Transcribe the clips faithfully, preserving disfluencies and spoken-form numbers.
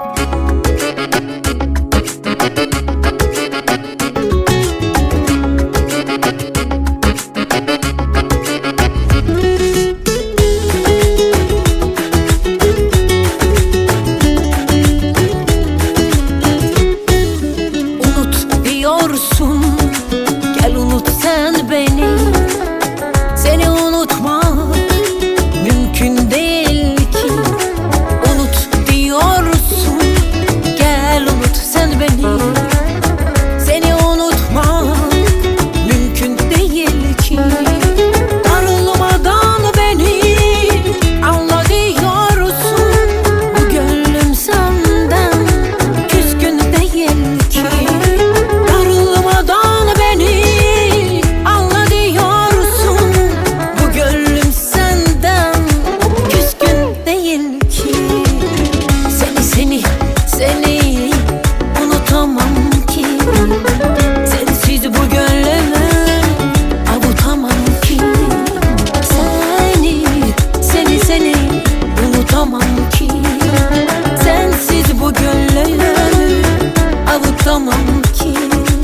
Gel unut sen beni. Seni unutmak mümkün değil ki. Unut diyorsun, gel unut sen beni. Seni unutmak mümkün değil ki. Darılmadan beni anla diyorsun. Bu gönlüm senden küskün değil ki. Sensiz bu gönlümü avutamam ki.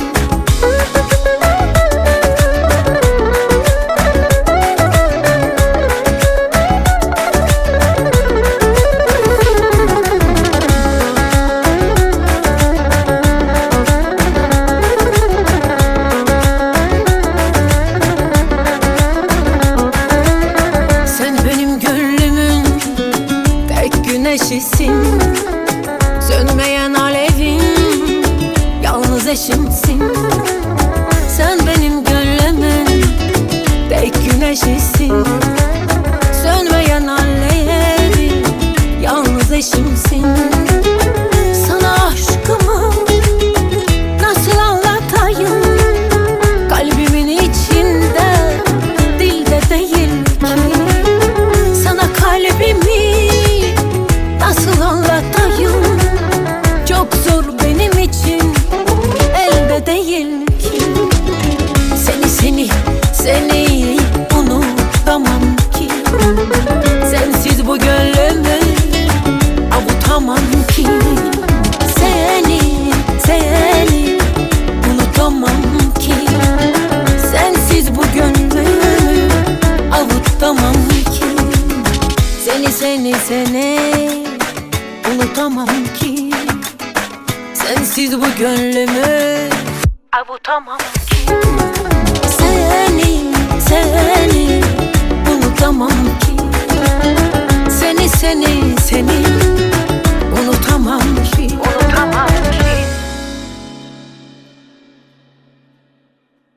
Sen benim gönlümün tek güneşisin, sönmeyen alevim, yalnız eşimsin. Sen benim gönlümün tek güneşisin, sönmeyen alevim, yalnız eşimsin. Sana aşkımı nasıl anlatayım? Kalbimin içinde, dilde değil ki. Sana kalbimi nasıl anlatayım? Çok zor benim için, elde değil ki. Seni seni seni unutamam ki. Sensiz bu gönlümü avutamam ki. Seni seni unutamam ki. Sensiz bu gönlümü avutamam ki. Seni seni seni unutamam ki. Sensiz bu gönlümü avutamam ki. Seni seni unutamam ki. Seni seni seni